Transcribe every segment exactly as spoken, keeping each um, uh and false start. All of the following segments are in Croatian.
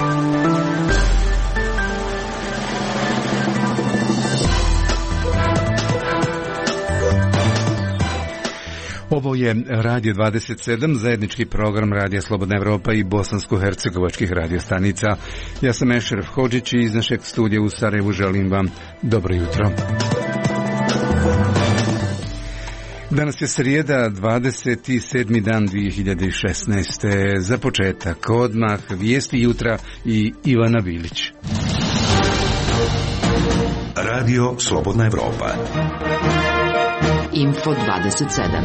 Ovo je Radio dvadeset sedam, zajednički program Radija Slobodna Evropa i bosansko-hercegovačkih radiostanica. Ja sam Ešref Hodžić i iz našeg studija u Sarajevu želim vam dobro jutro. Danas je srijeda, dvadeset sedmi dan dvije hiljade šesnaeste. Za početak odmah vijesti jutra i Ivana Bilić. Radio Slobodna Evropa. Info dvadeset sedam.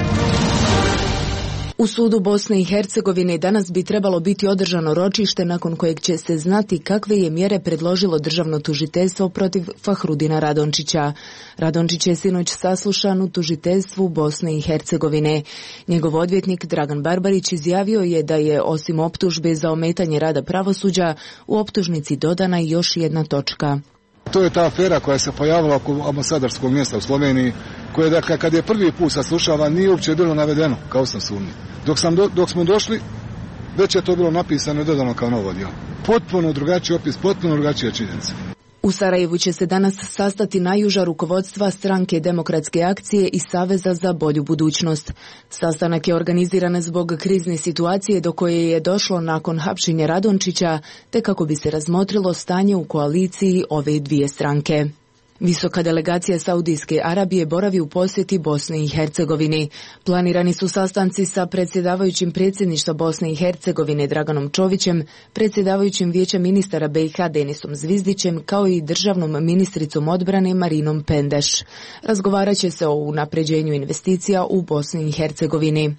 U sudu Bosne i Hercegovine danas bi trebalo biti održano ročište nakon kojeg će se znati kakve je mjere predložilo državno tužiteljstvo protiv Fahrudina Radončića. Radončić je sinoć saslušan u tužiteljstvu Bosne i Hercegovine. Njegov odvjetnik Dragan Barbarić izjavio je da je osim optužbe za ometanje rada pravosuđa u optužnici dodana još jedna točka. To je ta afera koja se pojavila oko ambasadarskog mjesta u Sloveniji, koje dakle kad je prvi put saslušavan nije uopće bilo navedeno kao sam sumnji. Dok, sam do, dok smo došli, već je to bilo napisano i dodano kao novo djelo. Potpuno drugačiji opis, potpuno drugačija činjenica. U Sarajevu će se danas sastati najuža rukovodstva Stranke demokratske akcije i Saveza za bolju budućnost. Sastanak je organiziran zbog krizne situacije do koje je došlo nakon hapšenja Radončića, te kako bi se razmotrilo stanje u koaliciji ove dvije stranke. Visoka delegacija Saudijske Arabije boravi u posjeti Bosne i Hercegovini. Planirani su sastanci sa predsjedavajućim predsjedništva Bosne i Hercegovine Draganom Čovićem, predsjedavajućim vijeća ministara B i H Denisom Zvizdićem, kao i državnom ministricom odbrane Marinom Pendeš. Razgovarat će se o unapređenju investicija u Bosni i Hercegovini.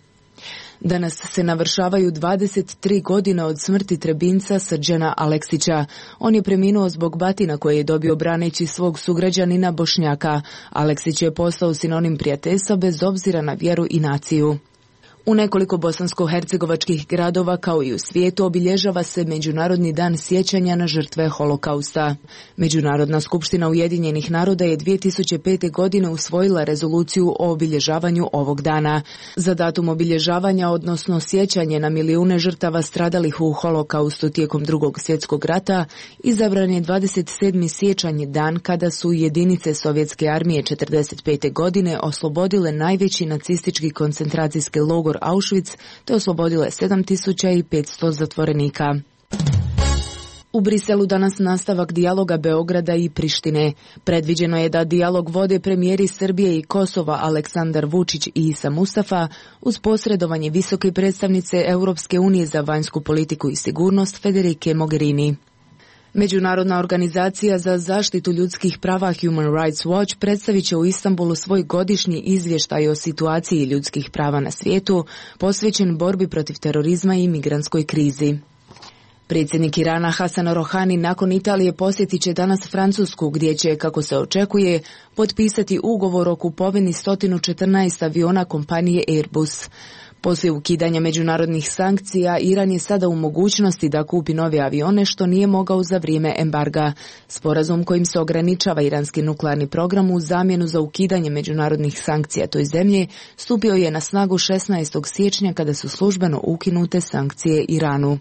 Danas se navršavaju dvadeset tri godine od smrti Trebinca Srđana Aleksića. On je preminuo zbog batina koje je dobio braneći svog sugrađanina Bošnjaka. Aleksić je postao sinonim prijateljstva bez obzira na vjeru i naciju. U nekoliko bosansko-hercegovačkih gradova kao i u svijetu obilježava se Međunarodni dan sjećanja na žrtve holokausta. Međunarodna skupština Ujedinjenih naroda je dvije tisuće pete. godine usvojila rezoluciju o obilježavanju ovog dana. Za datum obilježavanja, odnosno sjećanje na milijune žrtava stradalih u holokaustu tijekom Drugog svjetskog rata, izabran je dvadeset sedmi siječanj, dan kada su jedinice Sovjetske armije četrdeset pete. godine oslobodile najveći nacistički koncentracijski logor Auschwitz, te oslobodile sedam tisuća petsto zatvorenika. U Briselu danas nastavak dijaloga Beograda i Prištine. Predviđeno je da dijalog vode premijeri Srbije i Kosova Aleksandar Vučić i Isa Mustafa uz posredovanje visoke predstavnice Europske unije za vanjsku politiku i sigurnost Federike Mogherini. Međunarodna organizacija za zaštitu ljudskih prava Human Rights Watch predstavit će u Istanbulu svoj godišnji izvještaj o situaciji ljudskih prava na svijetu, posvećen borbi protiv terorizma i migrantskoj krizi. Predsjednik Irana Hasan Rohani nakon Italije posjetit će danas Francusku, gdje će, kako se očekuje, potpisati ugovor o kupovini sto četrnaest aviona kompanije Airbus. Poslije ukidanja međunarodnih sankcija, Iran je sada u mogućnosti da kupi nove avione, što nije mogao za vrijeme embarga. Sporazum kojim se ograničava iranski nuklearni program u zamjenu za ukidanje međunarodnih sankcija toj zemlji stupio je na snagu šesnaestog siječnja kada su službeno ukinute sankcije Iranu.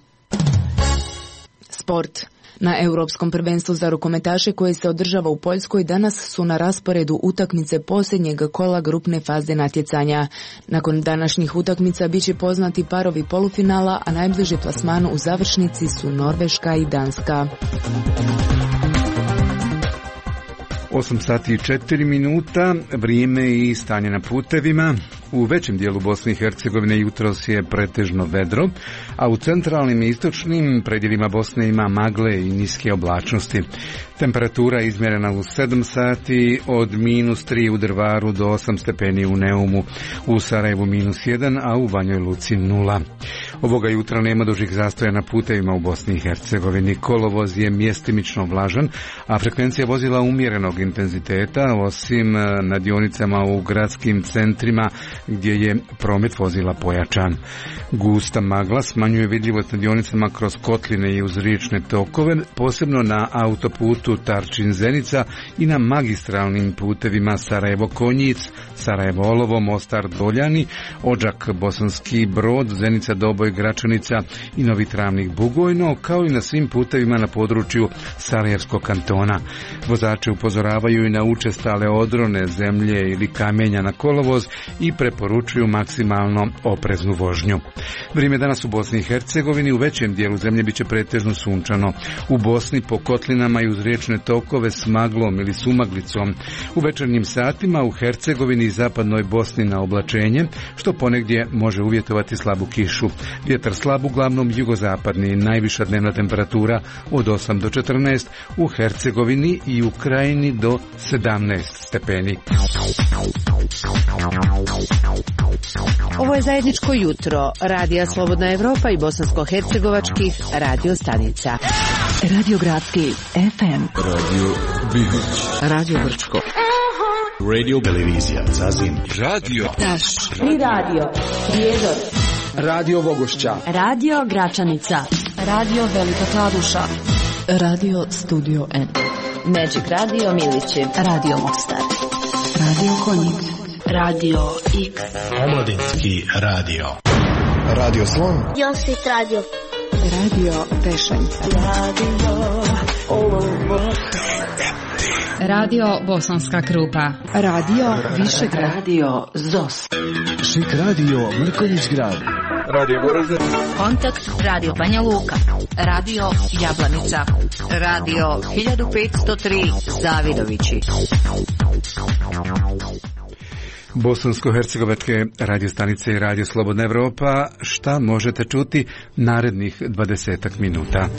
Sport. Na Europskom prvenstvu za rukometaše koje se održava u Poljskoj danas su na rasporedu utakmice posljednjeg kola grupne faze natjecanja. Nakon današnjih utakmica bit će poznati parovi polufinala, a najbliži plasman u završnici su Norveška i Danska. osam sati i četiri minuta, vrijeme i stanje na putevima. U većem dijelu Bosne i Hercegovine jutros je pretežno vedro, a u centralnim i istočnim predjelima Bosne ima magle i niske oblačnosti. Temperatura je izmjerena u sedam sati, od minus tri u Drvaru do osam stepeni u Neumu, u Sarajevu minus jedan, a u Banjoj Luci nula. Ovoga jutra nema dužih zastoja na putevima u Bosni i Hercegovini. Kolovoz je mjestimično vlažan, a frekvencija vozila umjerenog intenziteta, osim na dionicama u gradskim centrima gdje je promet vozila pojačan. Gusta magla smanjuje vidljivost na dionicama kroz kotline i uz riječne tokove, posebno na autoputu Tarčin-Zenica i na magistralnim putevima Sarajevo-Konjic, Sarajevo-Olovo, Mostar-Doljani, Odžak-Bosanski Brod, Zenica-Doboj, Novoj Gračanica i Novi Travnik Bugojno, kao i na svim putevima na području Sarajevskog kantona. Vozače upozoravaju i na učestale odrone, zemlje ili kamenja na kolovoz i preporučuju maksimalno opreznu vožnju. Vrijeme danas u Bosni i Hercegovini u većem dijelu zemlje biće pretežno sunčano. U Bosni po kotlinama i uz riječne tokove s maglom ili sumaglicom. U večernjim satima u Hercegovini i zapadnoj Bosni na oblačenje, što ponegdje može uvjetovati slabu kišu. Vjetar slab, uglavnom jugozapadni, najviša dnevna temperatura od osam do četrnaest, u Hercegovini i u Krajini do sedamnaest stepeni. Ovo je zajedničko jutro Radija Slobodna Evropa i bosansko-hercegovačkih radio stanica. Radio Gradski F M, Radio Bihać, Radio Brčko, Radio Televizija Zazim, Radio Taš, Tri radio, Prijedor, Radio Vogošća, Radio Gračanica, Radio Velika Kladuša, Radio Studio N, Magic Radio Milići, Radio Mostar, Radio Konjic, Radio X, Omladinski radio, Radio Slon, Josit Radio, Radio Tešanj, Radio Bosanska Krupa, Radio Višegrad, Radio Zos, Šik Radio Mrkonjić Grad, Radio Goražde, Kontakt Radio Banja Luka, Radio Jablanica, Radio hiljadu petsto tri Zavidovići. Bosansko-hercegovačke radio stanice i Radio Slobodna Evropa, šta možete čuti narednih dvadesetak minuta.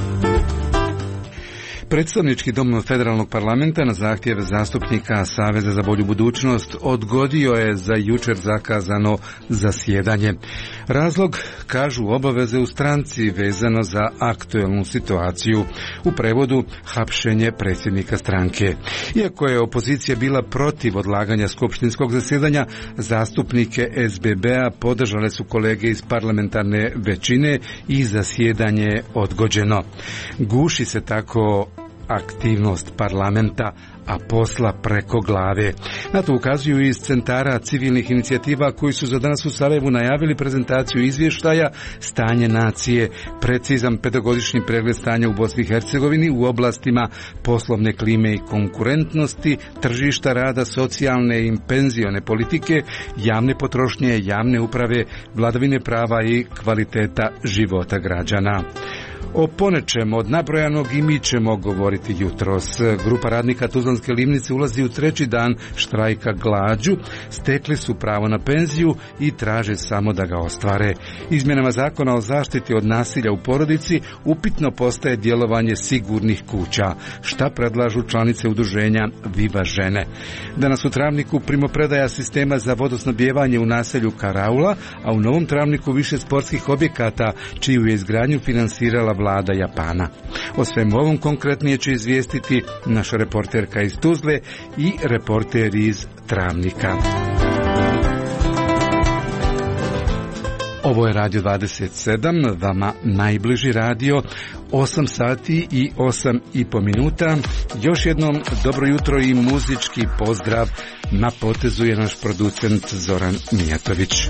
Predstavnički dom Federalnog parlamenta na zahtjev zastupnika Saveza za bolju budućnost odgodio je za jučer zakazano zasjedanje. Razlog, kažu, obaveze u stranci vezano za aktuelnu situaciju. U prevodu, hapšenje predsjednika stranke. Iako je opozicija bila protiv odlaganja skupštinskog zasjedanja, zastupnike S B B-a podržale su kolege iz parlamentarne većine i zasjedanje je odgođeno. Guši se tako aktivnost parlamenta, a posla preko glave. Na to ukazuju iz centara civilnih inicijativa koji su za danas u Sarajevu najavili prezentaciju izvještaja Stanje nacije, precizan petogodišnji pregled stanja u Bosni i Hercegovini u oblastima poslovne klime i konkurentnosti, tržišta rada, socijalne i penzione politike, javne potrošnje, javne uprave, vladavine prava i kvaliteta života građana. O ponečem od nabrojanog i mi ćemo govoriti jutros. Grupa radnika Tuzlanske Livnice ulazi u treći dan štrajka glađu, stekli su pravo na penziju i traže samo da ga ostvare. Izmjenama zakona o zaštiti od nasilja u porodici upitno postaje djelovanje sigurnih kuća. Šta predlažu članice udruženja Viva žene? Danas u Travniku primopredaja sistema za vodosnabdijevanje u naselju Karaula, a u Novom Travniku više sportskih objekata čiju je izgradnju finansirala vlada Japana. O svemu ovom konkretnije će izvijestiti naša reporterka iz Tuzle i reporter iz Travnika. Ovo je Radio dvadeset sedam, vama najbliži radio, osam sati i osam i po minuta. Još jednom dobro jutro i muzički pozdrav. Na potezu je naš producent Zoran Mijatović.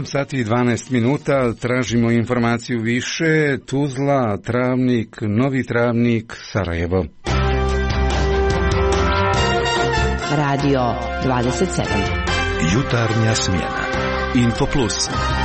sati i dvanaest minuta, tražimo informaciju više. Tuzla, Travnik, Novi Travnik, Sarajevo. Radio dvadeset sedam. Jutarnja smjena. Info Plus.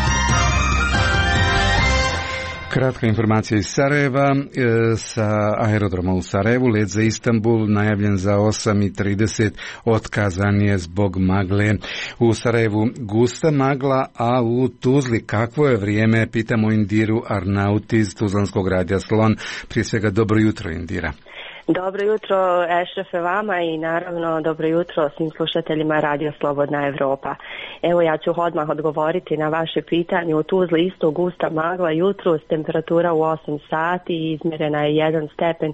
Kratka informacija iz Sarajeva. E, sa aerodroma u Sarajevu let za Istanbul najavljen za osam i trideset otkazan je zbog magle. U Sarajevu gusta magla, a u Tuzli kakvo je vrijeme? Pitamo Indiru Arnauti iz Tuzlanskog radija Slon. Prije svega dobro jutro, Indira. Dobro jutro, Ešrefe, vama i naravno dobro jutro svim slušateljima Radio Slobodna Evropa. Evo, ja ću odmah odgovoriti na vaše pitanje. U Tuzli isto gusta magla jutros, temperatura u osam sati, izmjerena je jedan stepen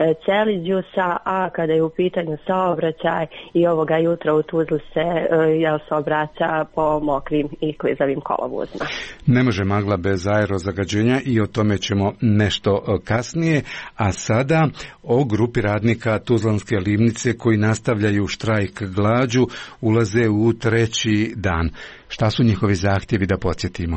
Celzijusa, a kada je u pitanju saobraćaj i ovoga jutra u Tuzli se jel, saobraća po mokrim i klizavim kolovozima. Ne može magla bez aerozagađenja i o tome ćemo nešto kasnije, a sada o grupi radnika Tuzlanske livnice koji nastavljaju štrajk glađu ulaze u treći dan. Šta su njihovi zahtjevi, da podsjetimo?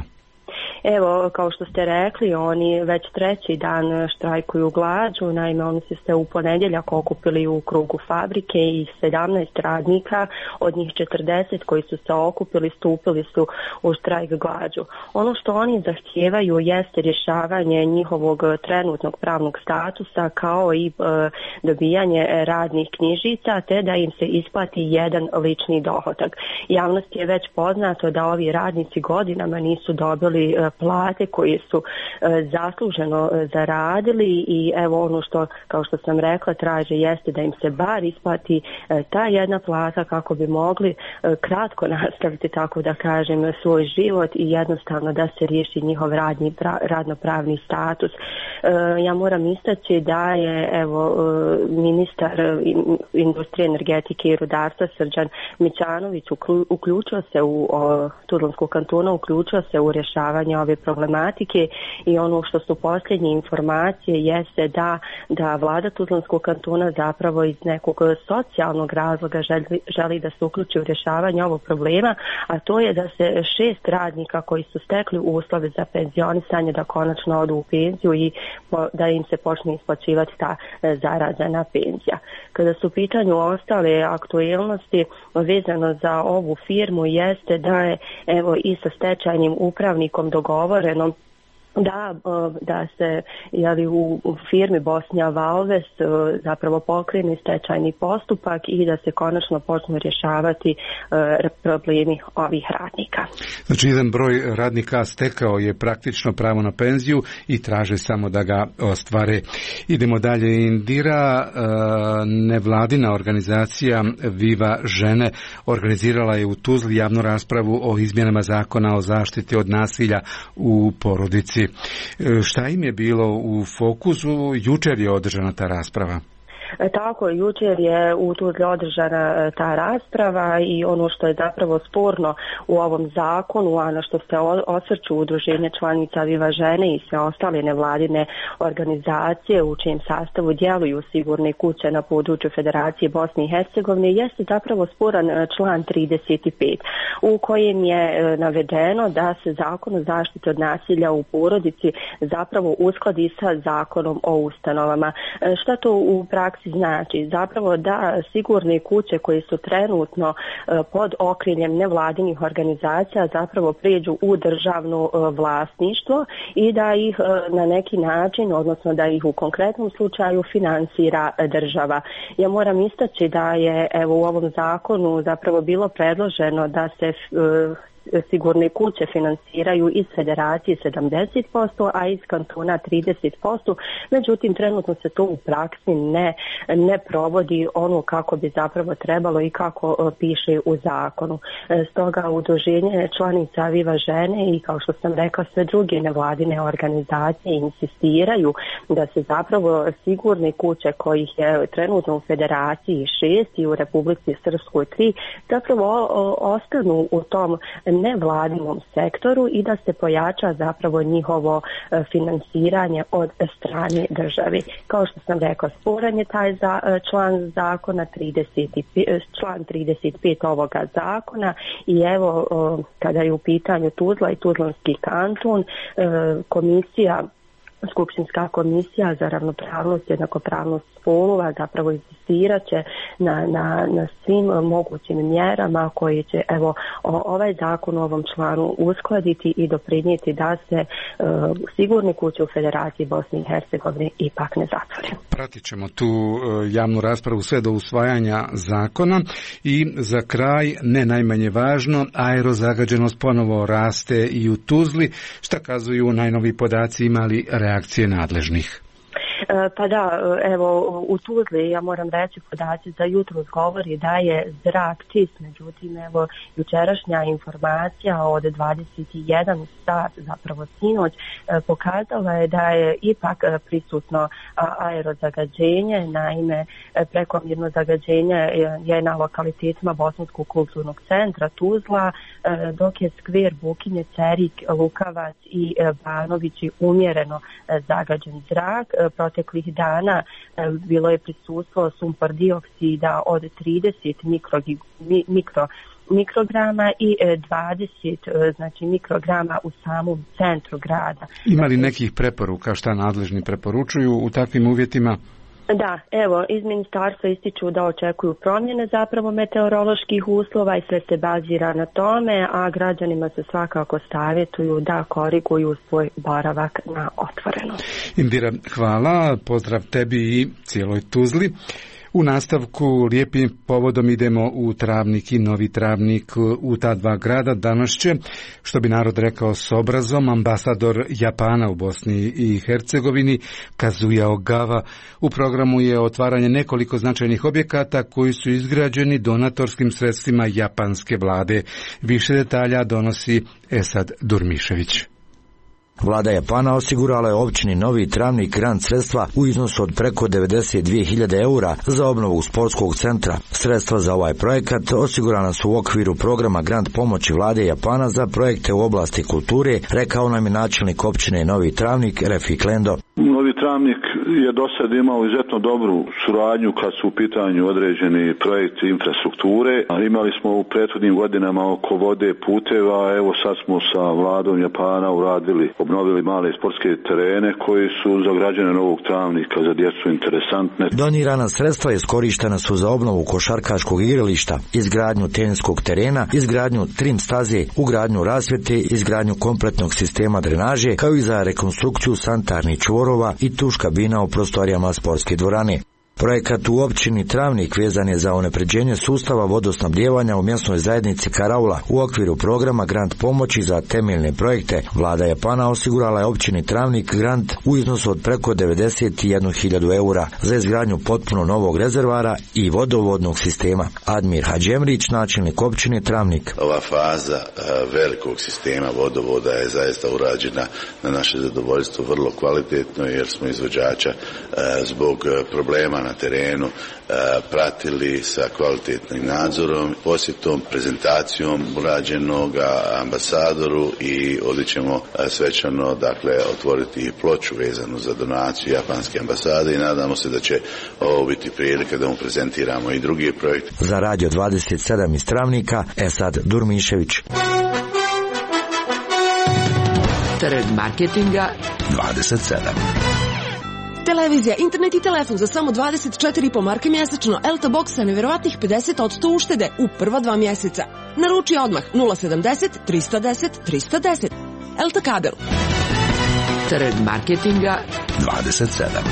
Evo, kao što ste rekli, oni već treći dan štrajkuju glađu. Naime, oni su se u ponedjeljak okupili u krugu fabrike i sedamnaest radnika, od njih četrdeset koji su se okupili, stupili su u štrajk glađu. Ono što oni zahtijevaju jeste rješavanje njihovog trenutnog pravnog statusa kao i e, dobijanje radnih knjižica, te da im se isplati jedan lični dohodak. Javnosti je već poznato da ovi radnici godinama nisu dobili e, plate koje su e, zasluženo e, zaradili i evo ono što, kao što sam rekla, traže jeste da im se bar isplati e, ta jedna plata kako bi mogli e, kratko nastaviti, tako da kažem, svoj život i jednostavno da se riješi njihov radni, pra, radnopravni status. E, ja moram istaći da je evo e, ministar industrije, energetike i rudarstva Srđan Mićanović uključio se u o, Tuzlansku kantonu, uključio se u rješavanje ove problematike i ono što su posljednje informacije jeste da, da vlada Tuzlanskog kantona zapravo iz nekog socijalnog razloga želi, želi da se uključi u rješavanje ovog problema, a to je da se šest radnika koji su stekli uslove za penzionisanje da konačno odu u penziju i po, da im se počne isplaćivati ta zarađena penzija. Kada su u pitanju ostale aktualnosti vezano za ovu firmu jeste da je evo i sa stečajnim upravnikom dogovoreno da, da se jeli, u, u firmi Bosnija Valves zapravo pokrene stečajni postupak i da se konačno počnu rješavati uh, problemi ovih radnika. Znači, jedan broj radnika stekao je praktično pravo na penziju i traže samo da ga ostvare. Idemo dalje. Indira, uh, nevladina organizacija Viva žene organizirala je u Tuzli javnu raspravu o izmjenama zakona o zaštiti od nasilja u porodici. Šta im je bilo u fokusu? Jučer je održana ta rasprava. Tako, jučer je u Tuzli održana ta rasprava i ono što je zapravo sporno u ovom zakonu, a na što se osvrću udruženje članica Viva žene i sve ostale nevladine organizacije u čijem sastavu djeluju sigurne kuće na području Federacije Bosne i Hercegovine, jeste zapravo sporan član trideset pet u kojem je navedeno da se zakon o zaštiti od nasilja u porodici zapravo uskladi sa zakonom o ustanovama. Šta to u praksi znači? Zapravo da sigurne kuće koje su trenutno pod okriljem nevladinih organizacija zapravo prijeđu u državno vlasništvo i da ih na neki način, odnosno da ih u konkretnom slučaju finansira država. Ja moram istaći da je evo u ovom zakonu zapravo bilo predloženo da se sigurne kuće finansiraju iz federacije sedamdeset posto, a iz kantona trideset posto. Međutim, trenutno se to u praksi ne, ne provodi ono kako bi zapravo trebalo i kako piše u zakonu. Stoga udruženje članica Viva žene i kao što sam rekla sve druge nevladine organizacije insistiraju da se zapravo sigurne kuće kojih je trenutno u federaciji šest i u Republici Srpskoj tri zapravo ostanu u tom nevladinom sektoru i da se pojača zapravo njihovo finansiranje od strane države. Kao što sam rekla, sporan je taj za, član zakona trideset, član trideset pet ovoga zakona i evo kada je u pitanju Tuzla i Tuzlanski kanton, komisija Skupštinska komisija za ravnopravnost i jednakopravnost spolova zapravo insistirat će na, na, na svim mogućim mjerama koje će evo o, ovaj zakon u ovom članu uskladiti i doprinijeti da se e, sigurne kuće u Federaciji Bosne i Hercegovine ipak ne zatvore. Pratit ćemo tu e, javnu raspravu sve do usvajanja zakona i za kraj, ne najmanje važno, aerozagađenost ponovo raste i u Tuzli. Šta kazuju najnoviji podaci, imali reakcije nadležnih? Pa da, evo u Tuzli, ja moram reći, podaci za jutro govori da je zrak čist, međutim evo jučerašnja informacija od dvadeset jedan sat, zapravo sinoć, pokazala je da je ipak prisutno aerozagađenje, naime prekomjerno zagađenje je na lokalitetima Bosanskog kulturnog centra Tuzla, dok je skver Bukinje, Cerik, Lukavac i Banovići umjereno zagađen zrak. Proteklih dana bilo je prisustvo sumpor dioksida od trideset mikro, mikro, mikrograma i dvadeset znači, mikrograma u samom centru grada. Ima li nekih preporuka šta nadležni preporučuju u takvim uvjetima? Da, evo, iz ministarstva ističu da očekuju promjene zapravo meteoroloških uslova i sve se bazira na tome, a građanima se svakako savjetuju da koriguju svoj boravak na otvoreno. Indira, hvala, pozdrav tebi i cijeloj Tuzli. U nastavku lijepim povodom idemo u Travnik i Novi Travnik, u ta dva grada. Danas će, što bi narod rekao s obrazom, ambasador Japana u Bosni i Hercegovini Kazuya Ogawa. U programu je otvaranje nekoliko značajnih objekata koji su izgrađeni donatorskim sredstvima japanske vlade. Više detalja donosi Esad Durmišević. Vlada Japana osigurala je općini Novi Travnik grant sredstva u iznosu od preko devedeset dvije hiljade eura za obnovu sportskog centra. Sredstva za ovaj projekat osigurana su u okviru programa grant pomoći Vlade Japana za projekte u oblasti kulture, rekao nam je načelnik općine Novi Travnik Refik Lendo. Novi Travnik je do sad imao izuzetno dobru suradnju kad su u pitanju određeni projekti infrastrukture. Imali smo u prethodnim godinama oko vode, puteva, evo sad smo sa Vladom Japana uradili, obnovili male sportske terene koji su za građane Novog Travnika, za djecu interesantne. Donirana sredstva iskorištena su za obnovu košarkaškog igrališta, izgradnju teniskog terena, izgradnju trim staze, ugradnju rasvjete, izgradnju kompletnog sistema drenaže, kao i za rekonstrukciju sanitarnih čvorova i tuš kabina u prostorijama sportske dvorane. Projekat u općini Travnik vezan je za unapređenje sustava vodosnabdijevanja u mjesnoj zajednici Karaula. U okviru programa grant pomoći za temeljne projekte Vlada Japana osigurala je općini Travnik grant u iznosu od preko devedeset jednu hiljadu eura za izgradnju potpuno novog rezervara i vodovodnog sistema. Admir Hadžemrić, načelnik općine Travnik. Ova faza velikog sistema vodovoda je zaista urađena na naše zadovoljstvo vrlo kvalitetno, jer smo izvođača zbog problema na terenu pratili sa kvalitetnim nadzorom, posjetom, prezentacijom urađenog ambasadoru i ovdje ćemo svečano dakle otvoriti ploču vezanu za donaciju japanske ambasade i nadamo se da će ovo biti prilika da mu prezentiramo i drugi projekt. Za Radio dvadeset sedam iz Travnika, Esad Durmišević. Trend marketinga dvadeset sedam. Televizija, internet i telefon za samo dvadeset četiri i po marke mjesečno. Elta Box sa nevjerovatnih pedeset posto uštede u prva dva mjeseca. Naruči odmah nula sedamdeset trista deset trista deset. Elta kabel. Trend marketinga dvadeset sedam.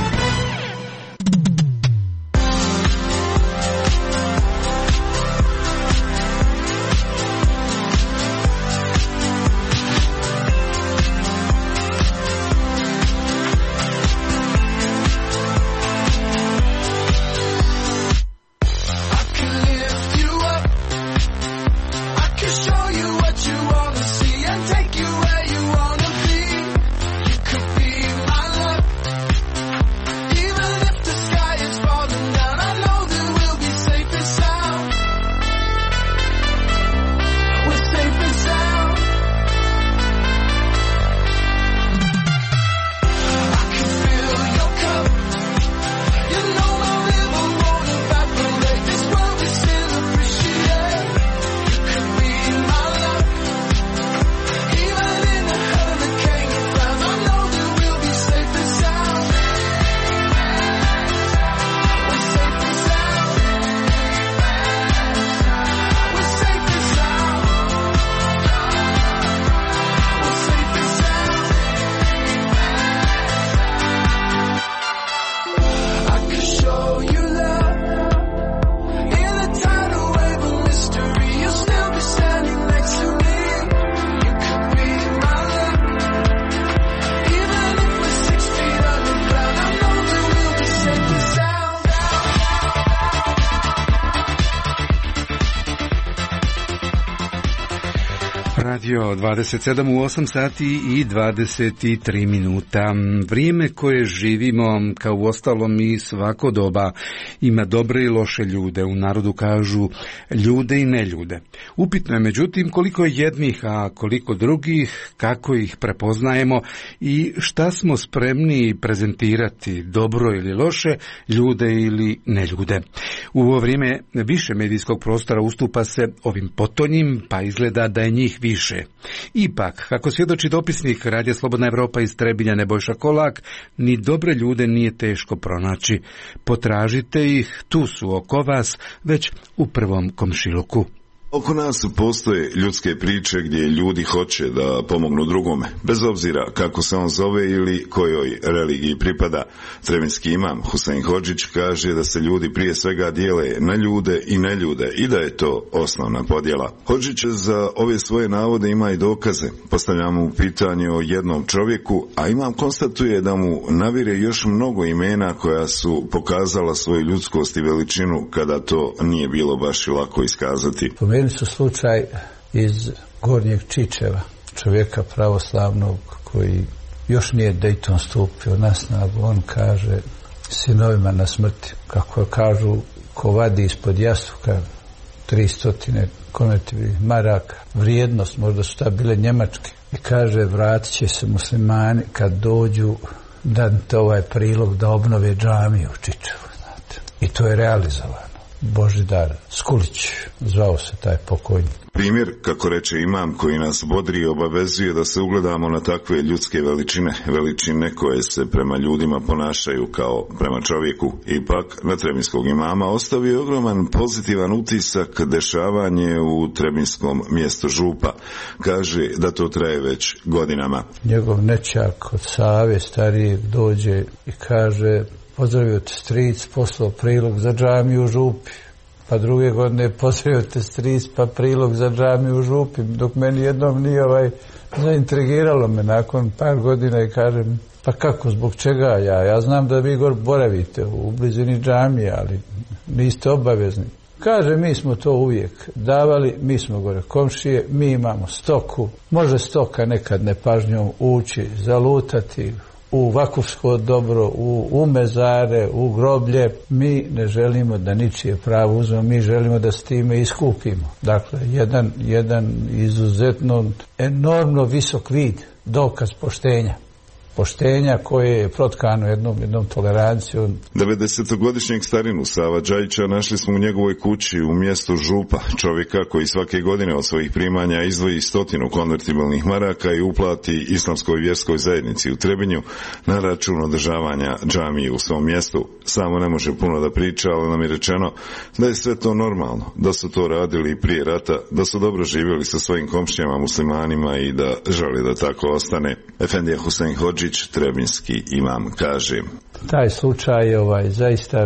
radio, dvadeset sedam u osam sati i dvadeset tri minuta. Vrijeme koje živimo, kao u ostalom i svako doba, ima dobre i loše ljude. U narodu kažu ljude i neljude. Upitno je međutim koliko jednih, a koliko drugih, kako ih prepoznajemo i šta smo spremni prezentirati, dobro ili loše, ljude ili neljude. U ovo vrijeme više medijskog prostora ustupa se ovim potonjim, pa izgleda da je njih više. Ipak, kako svjedoči dopisnik Radija Slobodna Evropa iz Trebinja Nebojša Kolak, ni dobre ljude nije teško pronaći. Potražite ih, tu su oko vas, već u prvom komšiluku. Oko nas postoje ljudske priče gdje ljudi hoće da pomognu drugome, bez obzira kako se on zove ili kojoj religiji pripada. Trebinski imam Husein Hodžić kaže da se ljudi prije svega dijele na ljude i neljude i da je to osnovna podjela. Hodžić za ove svoje navode ima i dokaze. Postavljamo mu pitanje o jednom čovjeku, a imam konstatuje da mu navire još mnogo imena koja su pokazala svoju ljudskost i veličinu kada to nije bilo baš i lako iskazati. Meni su slučaj iz Gornjeg Čičeva, čovjeka pravoslavnog koji još nije Dayton stupio na snagu. On kaže sinovima na smrti, kako kažu, ko vadi ispod jastuka tristotine konvertibilnih maraka, vrijednost, možda su ta bile njemačke, i kaže vratit će se muslimani kad dođu dati ovaj prilog da obnove džamiju u Čičevu, znate. I to je realizovano. Božidar Skulić, zvao se taj pokojnik. Primjer, kako reče imam, koji nas bodri i obavezuje da se ugledamo na takve ljudske veličine, veličine koje se prema ljudima ponašaju kao prema čovjeku. Ipak, na trebinskog imama ostavio ogroman pozitivan utisak dešavanje u trebinskom mjestu Župa. Kaže da to traje već godinama. Njegov nećak od Save starijeg dođe i kaže: pozdravio te stric, poslao prilog za džamiju u Župi. Pa druge godine pozdravio te stric, pa prilog za džamiju u Župi. Dok meni jednom nije ovaj zaintrigiralo me nakon par godina i kažem: pa kako, zbog čega ja? Ja znam da vi gore boravite u blizini džamije, ali niste obavezni. Kaže, mi smo to uvijek davali, mi smo gore komšije, mi imamo stoku. Može stoka nekad nepažnjom ući, zalutati u vakufsko dobro, u, u mezare, u groblje. Mi ne želimo da ničije pravo uzmemo, mi želimo da s time iskupimo. Dakle, jedan, jedan izuzetno enormno visok vid, dokaz poštenja. Poštenja koje je protkano jednom, jednom tolerancijom. devedesetogodišnjeg starinu Sava Đajića našli smo u njegovoj kući u mjestu Župa, čovjeka koji svake godine od svojih primanja izdvoji stotinu konvertibilnih maraka i uplati islamskoj vjerskoj zajednici u Trebinju na račun održavanja džamije u svom mjestu. Samo ne može puno da priča, ali nam je rečeno da je sve to normalno, da su to radili i prije rata, da su dobro živjeli sa svojim komšijama muslimanima i da želi da tako ostane. Efendija Husein Hodžić, trebinski imam, kaže: taj slučaj je ovaj, zaista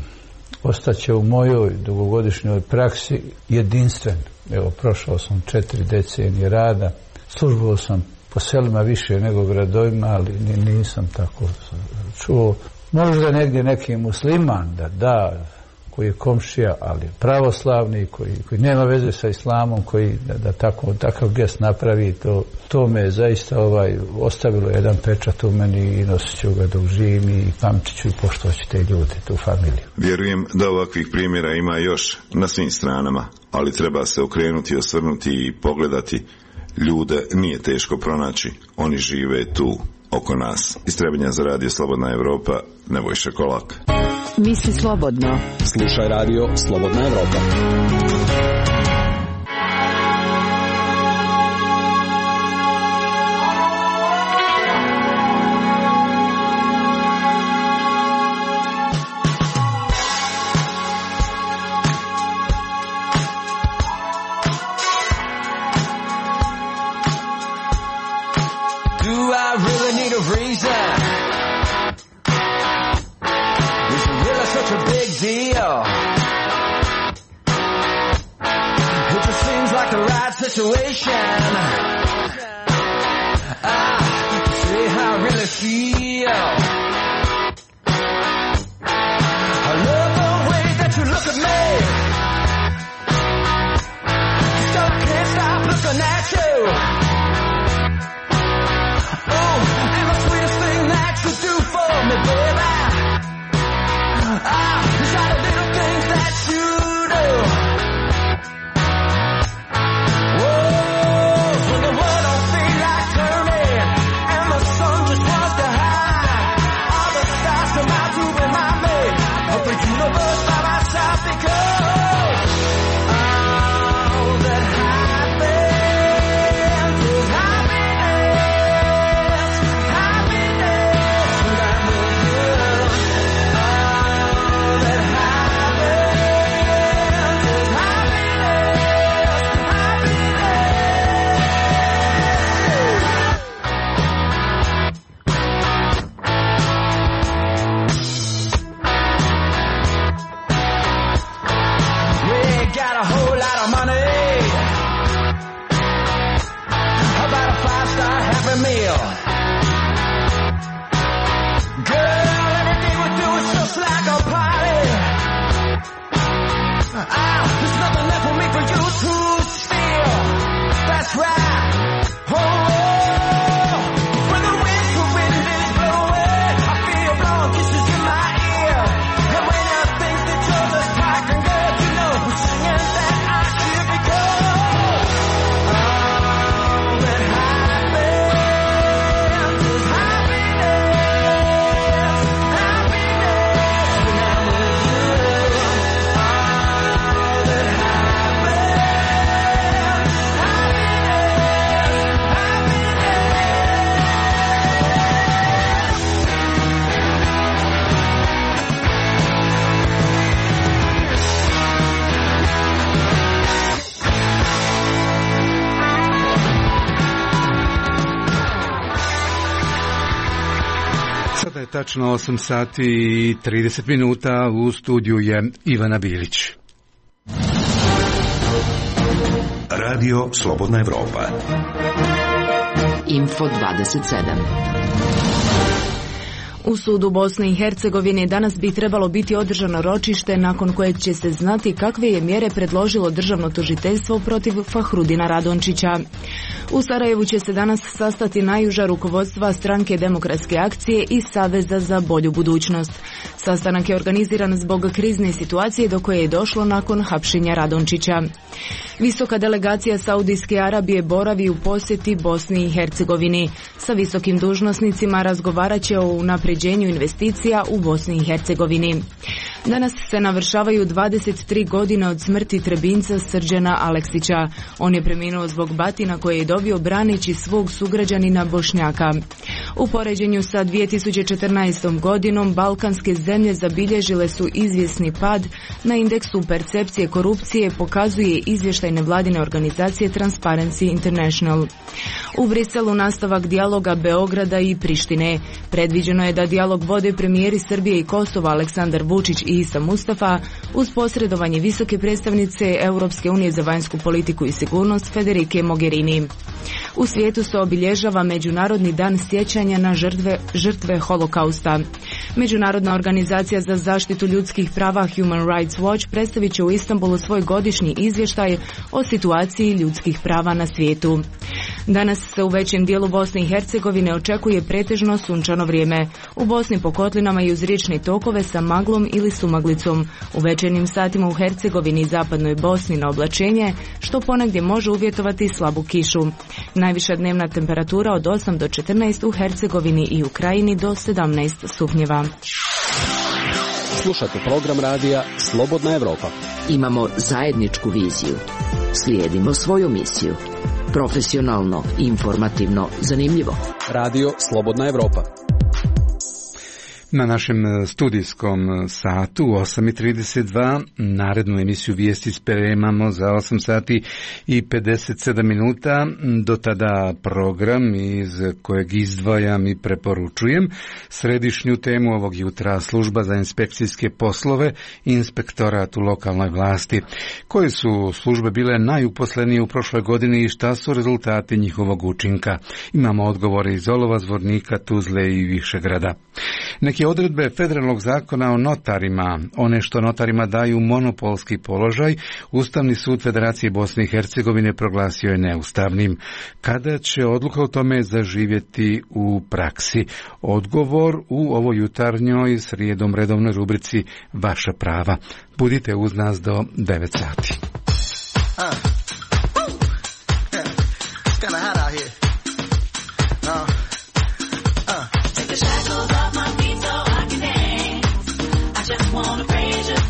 ostaće u mojoj dugogodišnjoj praksi jedinstven. Evo, prošao sam četiri decenije rada, službovao sam po selima više nego gradovima, ali nisam tako čuo. Možda negdje neki musliman da da, koji je komšija, ali pravoslavni, koji, koji nema veze sa islamom, koji da, da tako, takav gest napravi, to, to me je zaista ovaj, ostavilo jedan pečat u meni i nosit ću ga dok živim i pamtit ću i poštovat ću te ljude, tu familiju. Vjerujem da ovakvih primjera ima još na svim stranama, ali treba se okrenuti, osvrnuti i pogledati. Ljude nije teško pronaći, oni žive tu oko nas. Iz Trebinja za Radio Slobodna Evropa, Nebojša Kolak. Misli slobodno. Slušaj Radio Slobodna Evropa. Situation. Ah, say how I really feel. I love the way that you look at me. Still I can't stop looking at you. the bus by my side because all that happens is happiness, happiness when I'm with you. All that happens is happiness, We got a whole lot of money, about a five-star happy meal. Girl, everything we do is just like a party. Ah, there's nothing left for me for you to steal. That's right. Oh, oh. When the winter wind is blowing, I feel blowing kisses in my ear. And when I think that you're just talking, girl, you know I'm singing that I hear because all that happens is happiness, happiness when I'm with you. All that happens, Sada je tačno osam sati i trideset minuta, u studiju je Ivana Bilić. Radio Slobodna Evropa. Info dvadeset sedam. U sudu Bosne i Hercegovine danas bi trebalo biti održano ročište nakon kojeg će se znati kakve je mjere predložilo državno tužiteljstvo protiv Fahrudina Radončića. U Sarajevu će se danas sastati najuža rukovodstva Stranke demokratske akcije i Saveza za bolju budućnost. Sastanak je organiziran zbog krizne situacije do koje je došlo nakon hapšenja Radončića. Visoka delegacija Saudijske Arabije boravi u posjeti Bosni i Hercegovini. Sa visokim dužnosnicima razgovarat će o unapređenju investicija u Bosni i Hercegovini. Danas se navršavaju dvadeset tri godine od smrti Trebinca Srđana Aleksića. On je preminuo zbog batina koje je dobio braneći svog sugrađanina Bošnjaka. U poređenju sa dvije tisuće četrnaestom godinom balkanske zemlje zabilježile su izvjesni pad na indeksu percepcije korupcije, pokazuje izvještaj nevladine organizacije Transparency International. U Briselu nastavak dijaloga Beograda i Prištine. Predviđeno je da dijalog vode premijeri Srbije i Kosova Aleksandar Vučić i Isa Mustafa uz posredovanje visoke predstavnice Europske unije za vanjsku politiku i sigurnost Federike Mogherini. U svijetu se obilježava Međunarodni dan sjećanja na žrtve, žrtve holokausta. Međunarodna organizacija za zaštitu ljudskih prava Human Rights Watch predstavit će u Istanbulu svoj godišnji izvještaj o situaciji ljudskih prava na svijetu. Danas se u većem dijelu Bosne i Hercegovine očekuje pretežno sunčano vrijeme. U Bosni po kotlinama i uz riječne tokove sa maglom ili sumaglicom. U večernjim satima u Hercegovini i zapadnoj Bosni na oblačenje, što ponegdje može uvjetovati slabu kišu. Najviša dnevna temperatura od osam do četrnaest u Hercegovini i u Krajini do sedamnaest stupnjeva. Slušate program radija Slobodna Evropa. Imamo zajedničku viziju. Slijedimo svoju misiju. Profesionalno, informativno, zanimljivo. Radio Slobodna Evropa. Na našem studijskom satu u osam i trideset dva narednu emisiju vijesti spremamo za osam sati i pedeset sedam minuta. Do tada program iz kojeg izdvajam i preporučujem središnju temu ovog jutra, služba za inspekcijske poslove i inspektorat u lokalnoj vlasti. Koje su službe bile najuposlenije u prošloj godini i šta su rezultati njihovog učinka? Imamo odgovore iz Olova, Zvornika, Tuzle i Višegrada. Neki odredbe federalnog zakona o notarima, one što notarima daju monopolski položaj, Ustavni sud Federacije Bosne i Hercegovine proglasio je neustavnim. Kada će odluka o tome zaživjeti u praksi? Odgovor u ovoj jutarnjoj srijedom redovnoj rubrici Vaša prava. Budite uz nas do devet sati. Wanna praise you.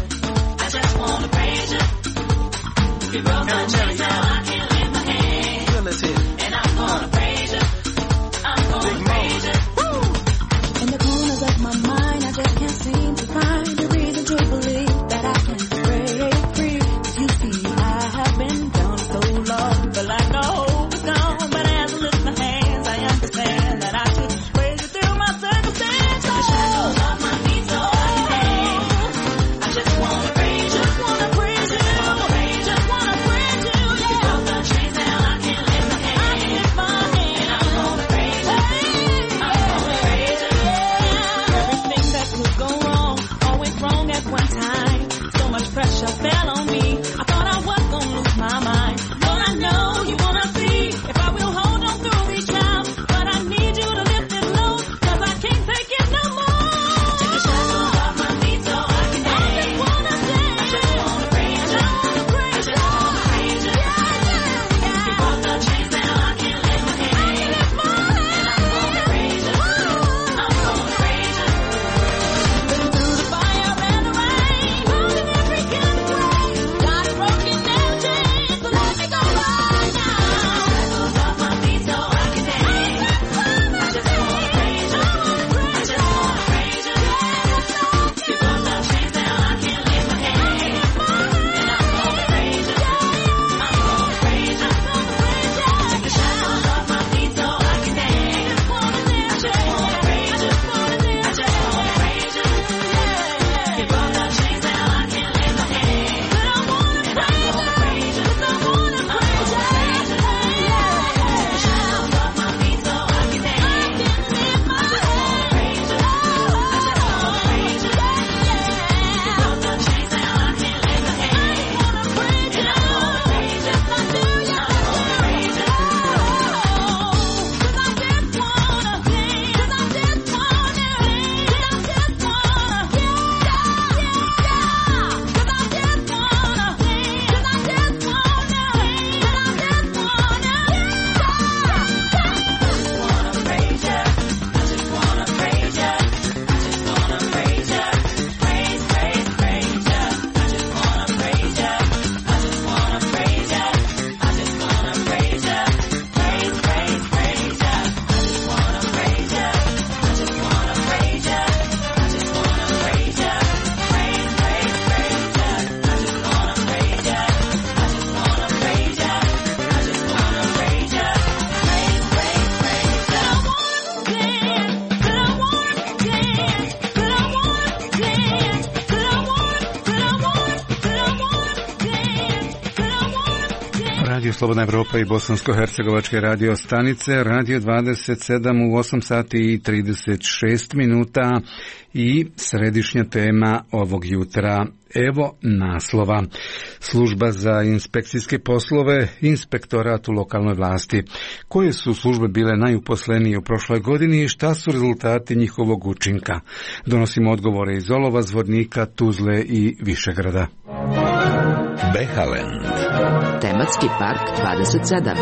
Slobodna Evropa i bosansko-hercegovačke radio stanice, radio dvadeset sedam u osam sati i trideset šest minuta i središnja tema ovog jutra. Evo naslova. Služba za inspekcijske poslove, inspektorat u lokalnoj vlasti. Koje su službe bile najuposlenije u prošloj godini i šta su rezultati njihovog učinka? Donosimo odgovore iz Olova, Zvornika, Tuzle i Višegrada. Behalend. Tematski park dvadeset sedam.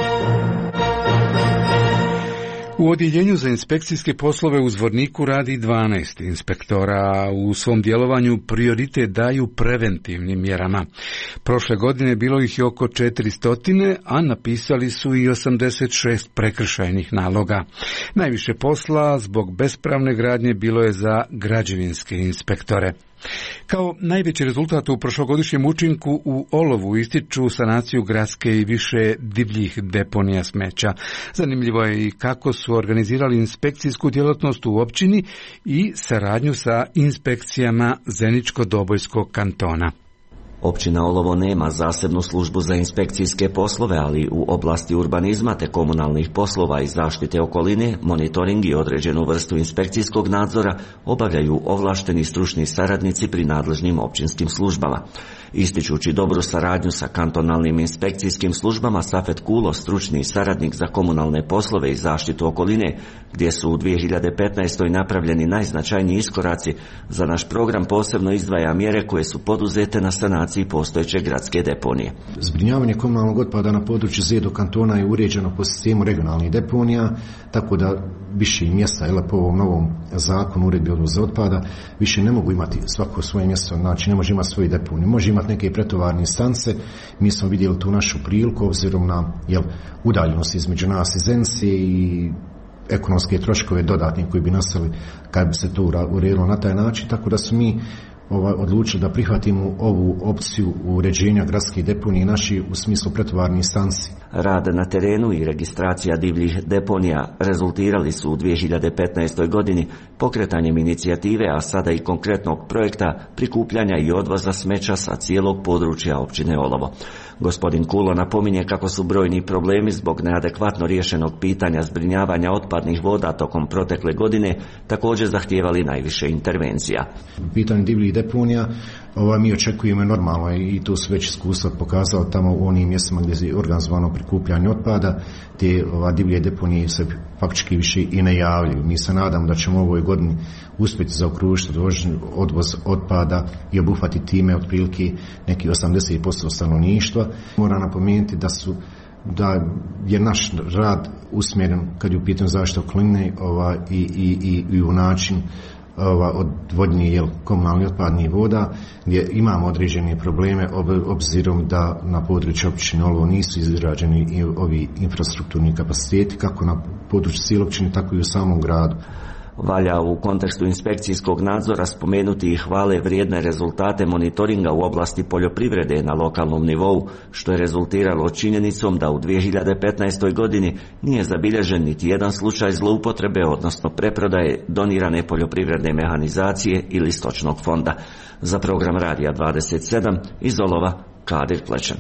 U odjeljenju za inspekcijske poslove u Zvorniku radi dvanaest inspektora. U svom djelovanju prioritet daju preventivnim mjerama. Prošle godine bilo ih je oko četiristo, a napisali su i osamdeset šest prekršajnih naloga. Najviše posla zbog bespravne gradnje bilo je za građevinske inspektore. Kao najveći rezultat u prošlogodišnjem učinku u Olovu ističu sanaciju gradske i više divljih deponija smeća. Zanimljivo je i kako su organizirali inspekcijsku djelatnost u općini i saradnju sa inspekcijama Zeničko-Dobojskog kantona. Općina Olovo nema zasebnu službu za inspekcijske poslove, ali u oblasti urbanizma te komunalnih poslova i zaštite okoline, monitoring i određenu vrstu inspekcijskog nadzora obavljaju ovlašteni stručni saradnici pri nadležnim općinskim službama. Ističući dobru saradnju sa kantonalnim inspekcijskim službama, Safet Kulo, stručni saradnik za komunalne poslove i zaštitu okoline, gdje su u dvije hiljade petnaestoj napravljeni najznačajniji iskoraci, za naš program posebno izdvaja mjere koje su poduzete na sanaciji postojeće gradske deponije. Zbrinjavanje komunalnog otpada na području Zedo kantona je uređeno po sistemu regionalnih deponija, tako da više mjesta, jel, po ovom novom zakonu uredbi odvoza otpada, više ne mogu imati svako svoje mjesto, znači ne može imati svoje deponije, može imati neke pretovarne stance. Mi smo vidjeli tu našu priliku obzirom na, jel, udaljenost između nas i Zenice i ekonomske troškove dodatne koji bi nastali kad bi se to uredilo na taj način, tako da su mi ovaj, odlučili da prihvatimo ovu opciju uređenja gradskih deponija naši u smislu pretovarnih stanci. Rad na terenu i registracija divljih deponija rezultirali su u dvije hiljade petnaestoj godini pokretanjem inicijative, a sada i konkretnog projekta prikupljanja i odvoza smeća sa cijelog područja općine Olovo. Gospodin Kulo napominje kako su brojni problemi zbog neadekvatno riješenog pitanja zbrinjavanja otpadnih voda tokom protekle godine također zahtijevali najviše intervencija. Pitanje divljih deponija Ova, mi očekujemo normalno i to su već iskustva pokazala tamo u onim mjestima gdje je organizovano prikupljanje otpada, te ova divlje deponije se faktički više i ne javljaju. Mi se nadamo da ćemo u ovoj godini uspjeti zaokružiti odvoz otpada i obuhvatiti time otprilike neki osamdeset posto stanovništva. Moram napomenuti da su da je naš rad usmjeren kad je u pitanju zaštite okoline ova, i, i, i, i u način ova, odvodnje jel, komunalnih otpadnih voda, gdje imamo određene probleme ob, obzirom da na području općine Olovo nisu izgrađeni i ovi infrastrukturni kapaciteti kako na području cijele općine, tako i u samom gradu. Valja u kontekstu inspekcijskog nadzora spomenuti i hvale vrijedne rezultate monitoringa u oblasti poljoprivrede na lokalnom nivou, što je rezultiralo činjenicom da u dvije hiljade petnaestoj godini nije zabilježen niti jedan slučaj zloupotrebe, odnosno preprodaje donirane poljoprivredne mehanizacije ili stočnog fonda. Za program Radija dvadeset sedam iz Olova, Kadir Plečan.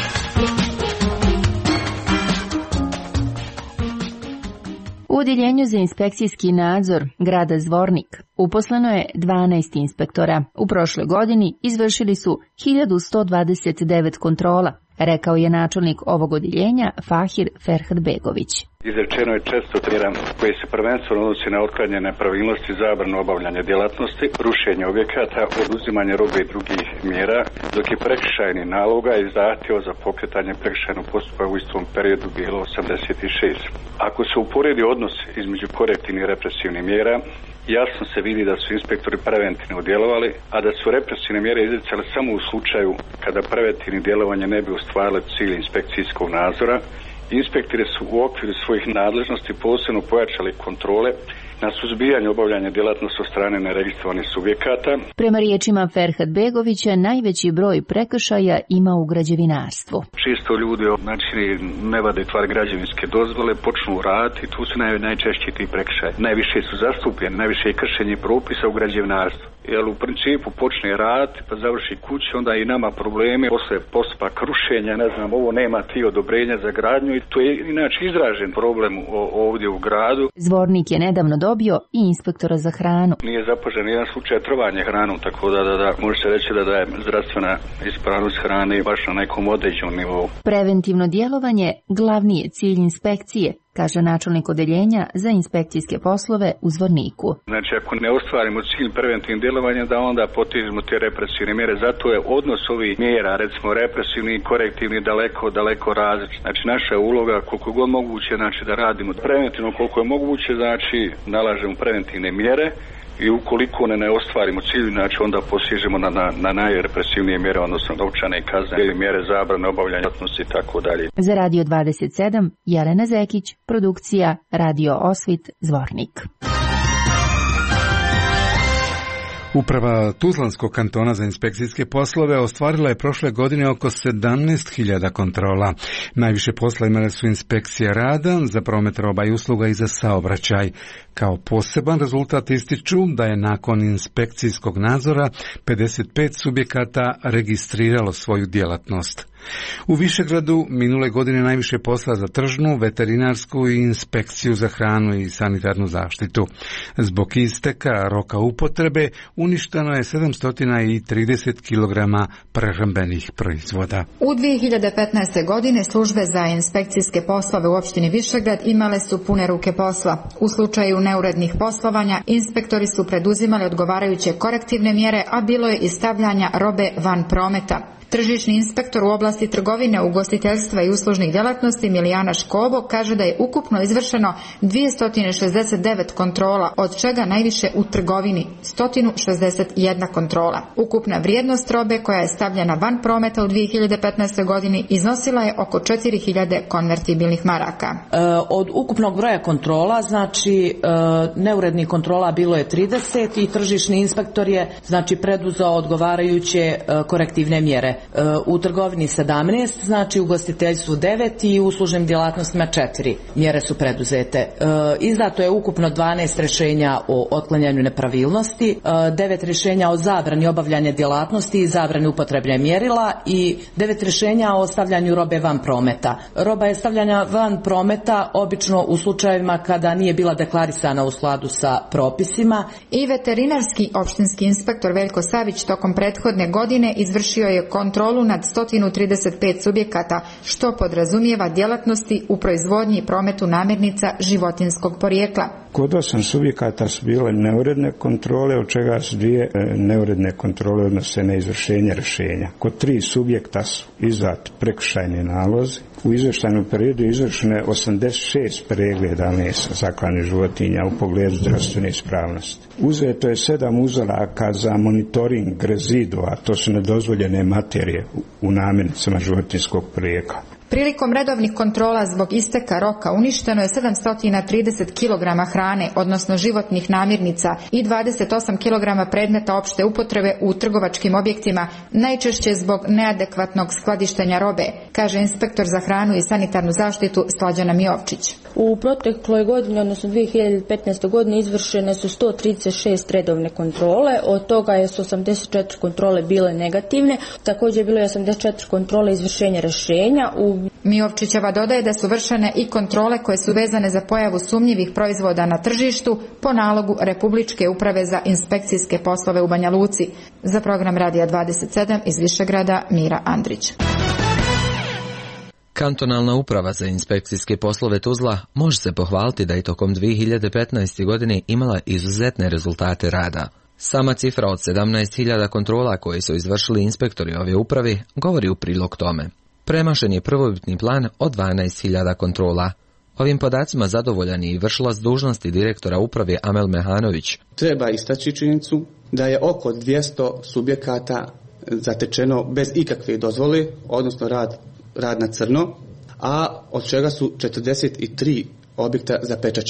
U odjeljenju za inspekcijski nadzor grada Zvornik uposleno je dvanaest inspektora. U prošloj godini izvršili su hiljadu sto dvadeset devet kontrola, rekao je načelnik ovog odjeljenja Fahir Ferhatbegović. Izrečeno je često mjera koje se prvenstveno odnosi na otklanjanje nepravilnosti, zabranu obavljanja djelatnosti, rušenje objekata, oduzimanje robe i drugih mjera, dok je prekršajni naloga i zahtjeva za pokretanje prekršajnog postupka u istom periodu bilo osamdeset šest. Ako se uporedi odnos između korektivnih i represivnih mjera, jasno se vidi da su inspektori preventivno djelovali, a da su represivne mjere izricale samo u slučaju kada preventivni djelovanje ne bi ostvarile cilj inspekcijskog nadzora. Inspektori su u okviru svojih nadležnosti posebno pojačali kontrole na suzbijanje obavljanja djelatnosti od strane neregistrovanih subjekata. Prema riječima Ferhat Begovića, najveći broj prekršaja ima u građevinarstvu. Čisto ljudi znači, ne vade tvar građevinske dozvole, počnu raditi i tu su naj, najčešći ti prekršaj. Najviše su zastupljeni, najviše je kršenje propisa u građevinarstvu. Jer u principu počne rad, pa završi kući, onda i nama probleme, posle postupak rušenja, ne znam, ovo nema ti odobrenja za gradnju i to je inače izražen problem ovdje u gradu. Zvornik je nedavno dobio i inspektora za hranu. Nije započen jedan slučaj trovanja hranom, tako da, da, da može se reći da, da je zdravstvena ispravnost hrane baš na nekom određenom nivou. Preventivno djelovanje glavni je cilj inspekcije, kaže načelnik odeljenja za inspekcijske poslove u Zvorniku. Znači, ako ne ostvarimo cilj preventivnim djelovanjem, da onda potižemo te represivne mjere. Zato je odnos ovih mjera, recimo represivni i korektivni, daleko, daleko različit. Znači, naša je uloga koliko god moguće, znači da radimo preventivno koliko je moguće, znači nalažemo preventivne mjere i ukoliko ne, ne ostvarimo cilj, znači onda posježemo na, na, na najrepresivnije mjere, odnosno novčane kazne, mjere zabrane obavljanja djelatnosti i tako dalje. Za Radio dvadeset sedam, Jelena Zekić, produkcija Radio Osvit, Zvornik. Uprava Tuzlanskog kantona za inspekcijske poslove ostvarila je prošle godine oko sedamnaest hiljada kontrola. Najviše posla imale su inspekcije rada, za promet roba i usluga i za saobraćaj. Kao poseban rezultat ističu da je nakon inspekcijskog nadzora pedeset pet subjekata registriralo svoju djelatnost. U Višegradu minule godine najviše posla za tržnu, veterinarsku i inspekciju za hranu i sanitarnu zaštitu. Zbog isteka roka upotrebe uništeno je sedamsto trideset kilograma prehrambenih proizvoda. U dvije hiljade petnaeste. godine službe za inspekcijske poslove u opštini Višegrad imale su pune ruke posla. U slučaju neurednih poslovanja inspektori su preduzimali odgovarajuće korektivne mjere, a bilo je i stavljanja robe van prometa. Tržišni inspektor u oblasti trgovine, ugostiteljstva i uslužnih djelatnosti Milijana Škobo kaže da je ukupno izvršeno dvjesto šezdeset devet kontrola, od čega najviše u trgovini sto šezdeset jedna kontrola. Ukupna vrijednost robe koja je stavljena van prometa u dvije hiljade petnaestoj. godini iznosila je oko četiri hiljade konvertibilnih maraka. E, od ukupnog broja kontrola, znači e, neurednih kontrola bilo je trideset i tržišni inspektor je znači preduzeo odgovarajuće e, korektivne mjere. U trgovini sedamnaest, znači u ugostiteljstvu devet i u uslužnim djelatnostima četiri mjere su preduzete. Izdato je ukupno dvanaest rješenja o otklanjanju nepravilnosti, devet rješenja o zabrani obavljanja djelatnosti i zabrani upotrebe mjerila i devet rješenja o stavljanju robe van prometa. Roba je stavljanja van prometa obično u slučajevima kada nije bila deklarisana u skladu sa propisima. I veterinarski opštinski inspektor Veljko Savić tokom prethodne godine izvršio je kontrolu nad sto trideset pet subjekata, što podrazumijeva djelatnosti u proizvodnji i prometu namirnica životinjskog porijekla. Kod osam subjekata su bile neuredne kontrole, od čega su dvije neuredne kontrole odnose na izvršenje rješenja. Kod tri subjekta su izdati prekršajni nalozi. U izvještajnom periodu izvršeno je osamdeset šest pregleda mesa zaklanih životinja u pogledu zdravstvene ispravnosti. Uzeto je sedam uzoraka za monitoring rezidua, to su nedozvoljene materije u namirnicama životinjskog porijekla. Prilikom redovnih kontrola zbog isteka roka uništeno je sedamsto trideset kilograma hrane, odnosno životnih namirnica, i dvadeset osam kilograma predmeta opšte upotrebe u trgovačkim objektima, najčešće zbog neadekvatnog skladištenja robe, kaže inspektor za hranu i sanitarnu zaštitu Slađana Mijovčić. U protekloj godini, odnosno dvije hiljade petnaestoj. godini, izvršene su sto trideset šest redovne kontrole, od toga je osamdeset četiri kontrole bile negativne, također je bilo osamdeset četiri kontrole izvršenja rješenja. U Mijovčićeva dodaje da su vršene i kontrole koje su vezane za pojavu sumnjivih proizvoda na tržištu po nalogu Republičke uprave za inspekcijske poslove u Banja Luci. Za program Radija dvadeset sedam iz Višegrada, Mira Andrić. Kantonalna uprava za inspekcijske poslove Tuzla može se pohvaliti da je tokom dvije hiljade petnaeste. godine imala izuzetne rezultate rada. Sama cifra od sedamnaest hiljada kontrola koje su izvršili inspektori ove uprave govori u prilog tome. Premašen je prvobitni plan od dvanaest hiljada kontrola. Ovim podacima zadovoljan je i vršilac dužnosti direktora uprave Amel Mehanović. Treba istaći činjenicu da je oko dvjesto subjekata zatečeno bez ikakve dozvole, odnosno rad, rad na crno, a od čega su četrdeset tri objekta zapečaćena.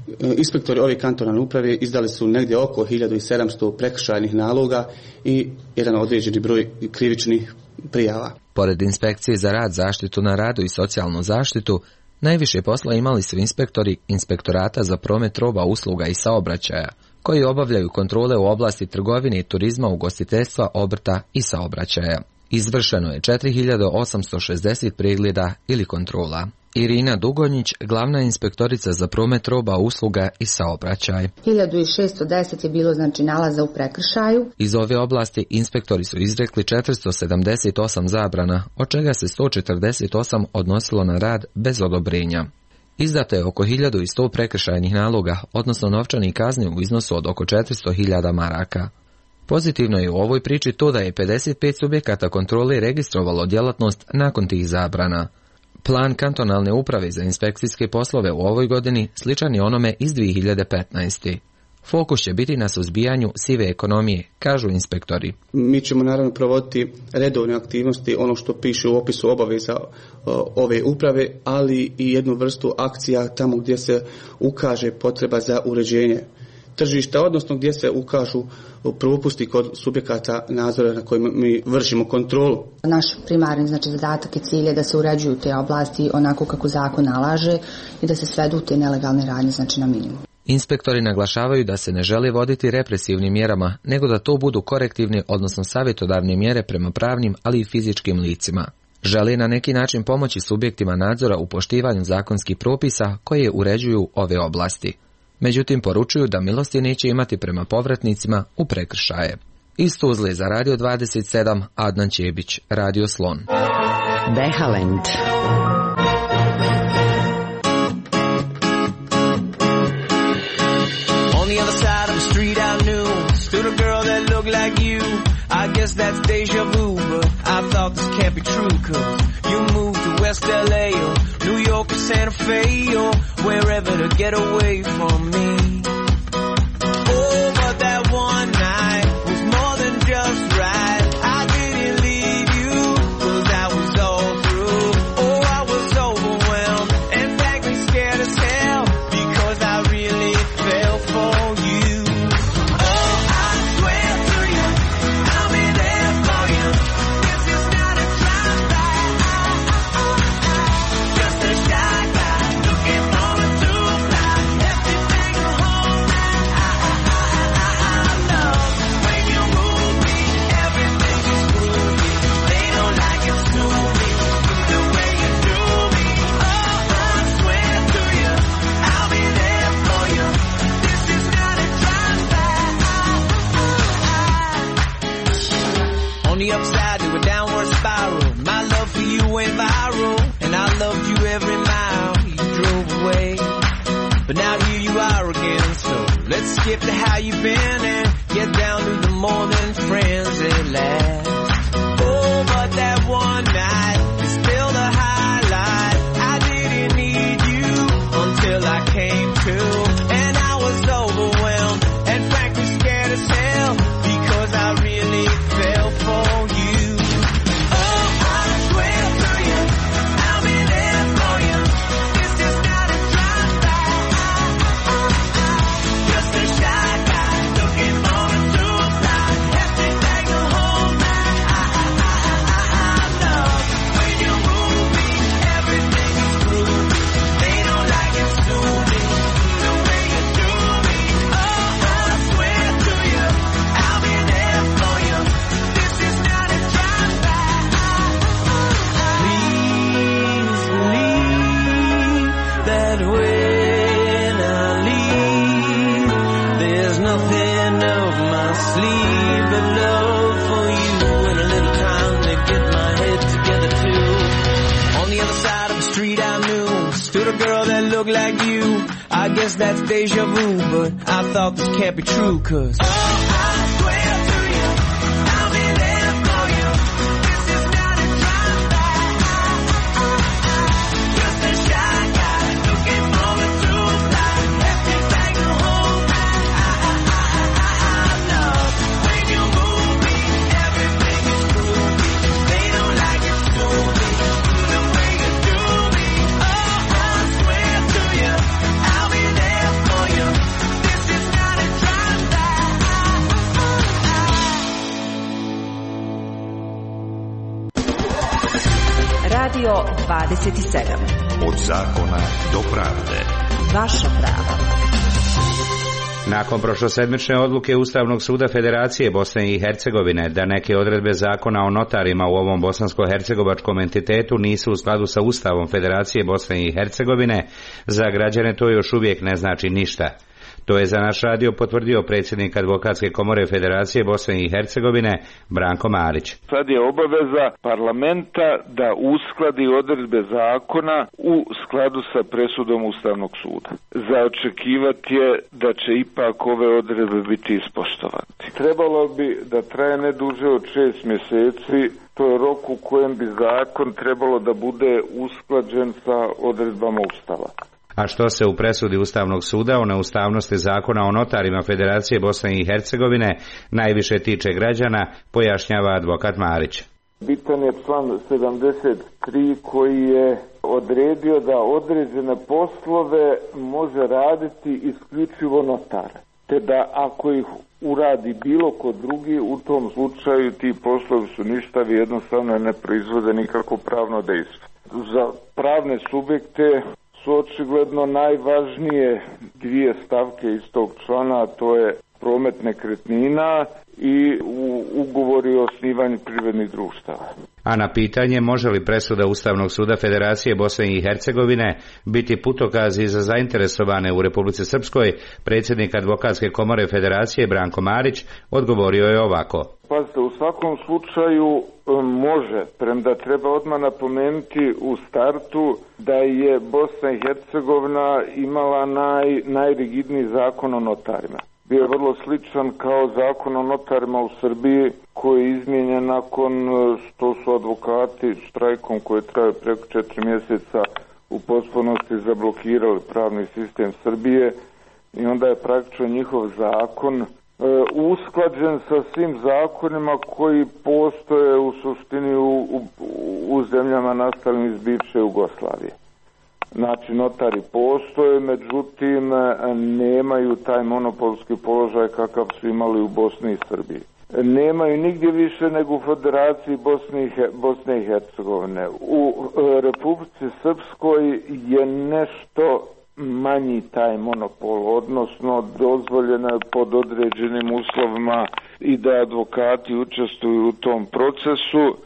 Inspektori ove kantonalne uprave izdali su negdje oko hiljadu sedamsto prekršajnih naloga i jedan određeni broj krivičnih prijava. Pored inspekcije za rad, zaštitu na radu i socijalnu zaštitu, najviše posla imali su inspektori Inspektorata za promet roba, usluga i saobraćaja, koji obavljaju kontrole u oblasti trgovine i turizma, ugostiteljstva, obrta i saobraćaja. Izvršeno je četiri hiljade osamsto šezdeset pregleda ili kontrola. Irina Dugonjić, glavna inspektorica za promet roba, usluga i saobraćaj. hiljadu šessto deset je bilo znači nalaza u prekršaju. Iz ove oblasti inspektori su izrekli četiristo sedamdeset osam zabrana, od čega se sto četrdeset osam odnosilo na rad bez odobrenja. Izdato je oko hiljadu sto prekršajnih naloga, odnosno novčanih kazni u iznosu od oko četiristo hiljada maraka. Pozitivno je u ovoj priči to da je pedeset pet subjekata kontrole registrovalo djelatnost nakon tih zabrana. Plan kantonalne uprave za inspekcijske poslove u ovoj godini sličan je onome iz dvije hiljade petnaeste. Fokus će biti na suzbijanju sive ekonomije, kažu inspektori. Mi ćemo naravno provoditi redovne aktivnosti, ono što piše u opisu obaveza ove uprave, ali i jednu vrstu akcija tamo gdje se ukaže potreba za uređenje tržišta, odnosno gdje se ukažu propusti kod subjekata nadzora na kojima mi vršimo kontrolu. Naš primarni znači zadatak i cilj je da se uređuju te oblasti onako kako zakon nalaže i da se svedu te nelegalne radnje znači na minimum. Inspektori naglašavaju da se ne žele voditi represivnim mjerama, nego da to budu korektivne, odnosno savjetodavne mjere prema pravnim, ali i fizičkim licima. Žele na neki način pomoći subjektima nadzora u poštivanju zakonskih propisa koje uređuju ove oblasti. Međutim, poručuju da milosti neće imati prema povratnicima u prekršaje. Iz Tuzle za Radio dvadeset sedam, Adnan Ćebić, Radio Slon. Behalend. On the other side of the street I knew stood a girl that looked like you. I guess that's deja vu, but I thought this can't be true, cause you moved to West L A or New York or Santa Fe or wherever to get away from me. Oh, but that one night was more than just right. I didn't leave you, cause that was all through. Oh, I was overwhelmed and frankly scared as hell, because I really fell for you. Oh, I swear to you, I'll be there for you. This is not a drive-by, just a shy guy looking for a two-fly. Everything will hold back. I love when you move me, everything is groovy. They don't like it to me, the way you do me. Oh, I swear to you, I'll be there for you. This is not a drive-by. On the upside to a downward spiral, my love for you went viral, and I loved you every mile you drove away. But now here you are again, so let's skip to how you've been and get down to the more than friends at last. Oh, but that one night is still the highlight. I didn't need you until I came to, and I was overwhelmed and frankly scared as hell, because I really fell for you. Oh, I swear to you, I'll be there for you. This is not a drive-by, just a shy guy looking for a two-fly. Everything will hold back. I love when you move me, everything is groovy. They don't like it to me, the way you do me. Oh, I swear to you, I'll be there for you. This is not a drive-by. Please believe that when I leave, there's nothing up my sleeve but love for you and a little time to get my head together too. On the other side of the street I knew stood a girl that looked like you. I guess that's deja vu, but I thought this can't be true, cause I'll be there for Radio dvadeset sedam. Od zakona do pravde. Vaša prava. Nakon prošlosedmične odluke Ustavnog suda Federacije Bosne i Hercegovine da neke odredbe zakona o notarima u ovom bosansko-hercegovačkom entitetu nisu u skladu sa Ustavom Federacije Bosne i Hercegovine, za građane to još uvijek ne znači ništa. To je za naš radio potvrdio predsjednik Advokatske komore Federacije Bosne i Hercegovine Branko Marić. Sad je obaveza parlamenta da uskladi odredbe zakona u skladu sa presudom Ustavnog suda. Za očekivati je da će ipak ove odredbe biti ispoštovati. Trebalo bi da traje ne duže od šest mjeseci. To je rok u kojem bi zakon trebalo da bude usklađen sa odredbama Ustava. A što se u presudi Ustavnog suda o neustavnosti zakona o notarima Federacije Bosne i Hercegovine najviše tiče građana, pojašnjava advokat Marić. Bitan je član sedamdeset tri koji je odredio da određene poslove može raditi isključivo notar. Te da ako ih uradi bilo ko drugi, u tom slučaju ti poslovi su ništavi, jednostavno ne proizvode nikakvo pravno dejstvo. Za pravne subjekte su očigledno najvažnije dvije stavke iz tog člana, a to je promet nekretnina i u ugovori o osnivanju privrednih društava. A na pitanje može li presuda Ustavnog suda Federacije Bosne i Hercegovine biti putokaz i za zainteresovane u Republici Srpskoj, predsjednik Advokatske komore Federacije Branko Marić odgovorio je ovako. Pazite, u svakom slučaju može, premda treba odmah napomenuti u startu da je Bosna i Hercegovina imala naj, najrigidniji zakon o notarima. Bio je vrlo sličan kao zakon o notarima u Srbiji koji je izmijenjen nakon što su advokati štrajkom koji traje preko četiri mjeseca u potpunosti zablokirali pravni sistem Srbije i onda je praktično njihov zakon e, usklađen sa svim zakonima koji postoje u suštini u, u, u zemljama nastalim iz bivše Jugoslavije. Znači, notari postoje, međutim, nemaju taj monopolski položaj kakav su imali u Bosni i Srbiji. Nemaju nigdje više nego u Federaciji Bosne i, Bosne i Hercegovine. U Republici Srpskoj je nešto manji taj monopol, odnosno dozvoljeno je pod određenim uslovima i da advokati učestvuju u tom procesu.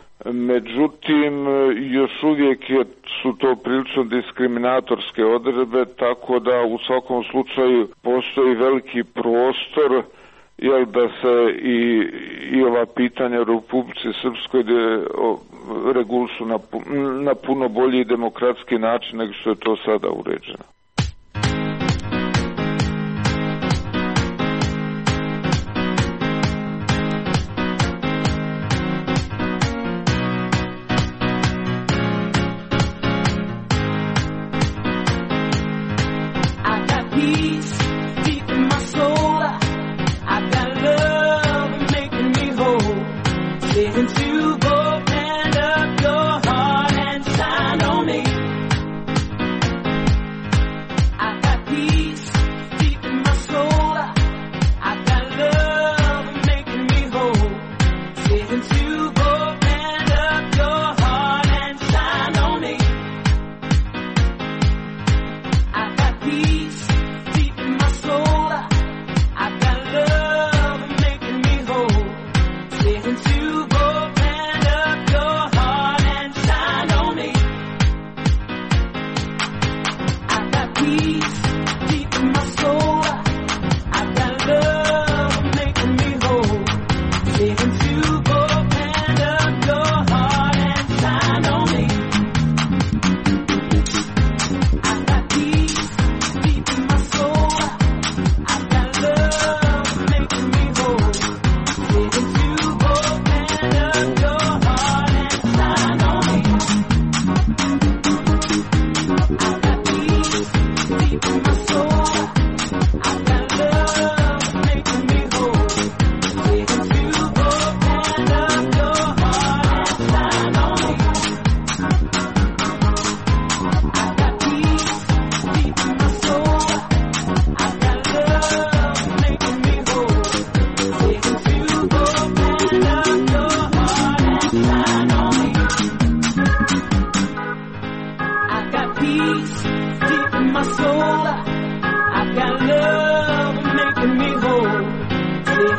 Međutim, još uvijek je, su to prilično diskriminatorske odredbe, tako da u svakom slučaju postoji veliki prostor jel, da se i, i ova pitanja u Republici Srpskoj regulišu na, na puno bolji i demokratski način nego što je to sada uređeno.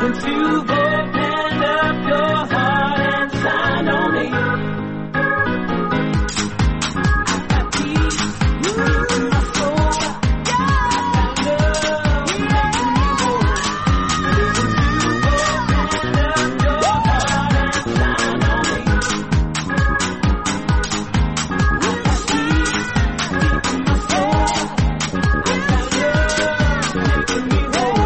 Won't you open up your heart and shine on me? I got peace deep in my soul. I got love making me whole. Won't you open up your heart and shine on me? I got peace deep in my soul. I got love making me whole.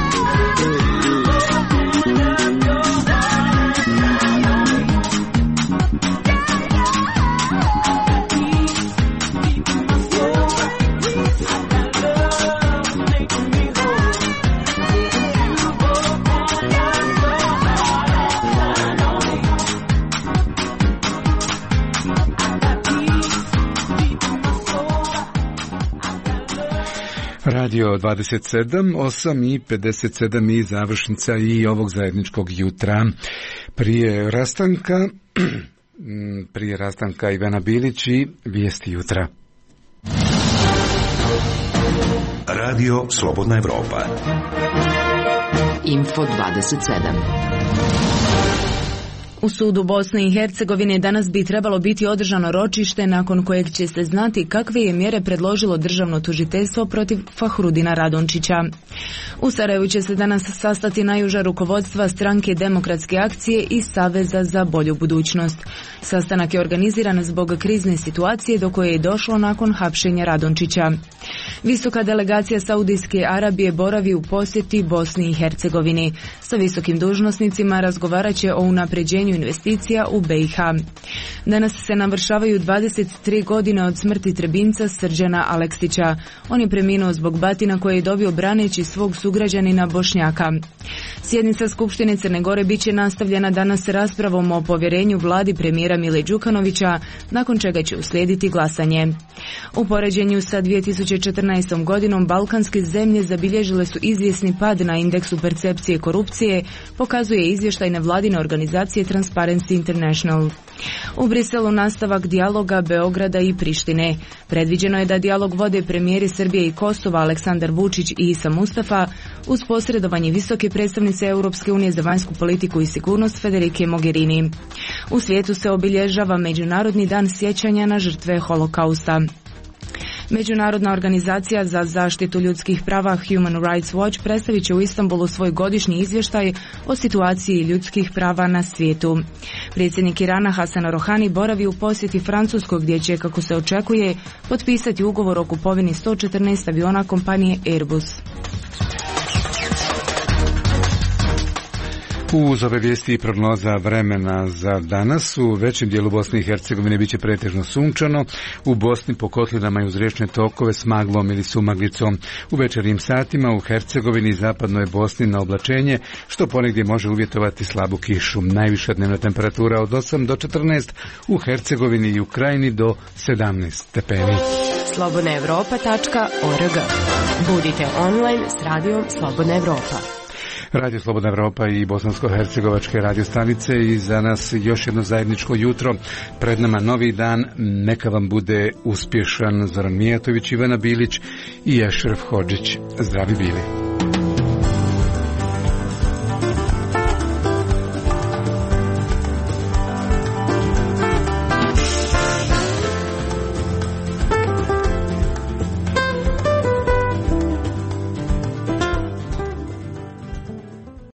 Radio dvadeset sedam, osam i pedeset sedam i završnica i ovog zajedničkog jutra. Prije rastanka, prije rastanka Ivana Bilić i vijesti jutra. Radio Slobodna Evropa. Info dvadeset sedam. U sudu Bosne i Hercegovine danas bi trebalo biti održano ročište nakon kojeg će se znati kakve je mjere predložilo državno tužiteljstvo protiv Fahrudina Radončića. U Sarajevu će se danas sastati najuža rukovodstva Stranke demokratske akcije i Saveza za bolju budućnost. Sastanak je organiziran zbog krizne situacije do koje je došlo nakon hapšenja Radončića. Visoka delegacija Saudijske Arabije boravi u posjeti Bosni i Hercegovini. Sa visokim dužnosnicima razgovarat će o unapređenju investicija u B i H. Danas se navršavaju dvadeset tri godine od smrti Trebinca Srđana Aleksića. On je preminuo zbog batina koje je dobio braneći svog sugrađanina Bošnjaka. Sjednica Skupštine Crne Gore bit će nastavljena danas raspravom o povjerenju vladi premijera Mile Đukanovića, nakon čega će uslijediti glasanje. U poređenju sa dvije tisuće četrnaestom godinom balkanske zemlje zabilježile su izvjesni pad na indeksu percepcije korupcije, pokazuje izvještaj nevladine organizacije Transparency International. U Briselu nastavak dijaloga Beograda i Prištine. Predviđeno je da dijalog vode premijeri Srbije i Kosova Aleksandar Vučić i Isa Mustafa uz posredovanje visoke predstavnice Europske unije za vanjsku politiku i sigurnost Federike Mogherini. U svijetu se obilježava Međunarodni dan sjećanja na žrtve Holokausta. Međunarodna organizacija za zaštitu ljudskih prava Human Rights Watch predstavit će u Istanbulu svoj godišnji izvještaj o situaciji ljudskih prava na svijetu. Predsjednik Irana Hasan Rohani boravi u posjeti Francuskog gdje će, kako se očekuje, potpisati ugovor o kupovini sto četrnaest aviona kompanije Airbus. Uz ove vijesti i prognoza vremena za danas, u većem dijelu Bosne i Hercegovine biće pretežno sunčano, u Bosni po kotlinama i uz riječne tokove s maglom ili sumaglicom. U večernjim satima u Hercegovini i zapadnoj Bosni na oblačenje, što ponegdje može uvjetovati slabu kišu. Najviša dnevna temperatura od osam do četrnaest, u Hercegovini i u Krajini do sedamnaest stepeni. slobodna evropa tačka org. Budite online s radijom Slobodna Evropa. Radio Slobodna Evropa i bosansko-hercegovačke radio stanice i za nas još jedno zajedničko jutro. Pred nama novi dan, neka vam bude uspješan. Zoran Mijatović, Ivana Bilić i Ešref Hodžić. Zdravi bili.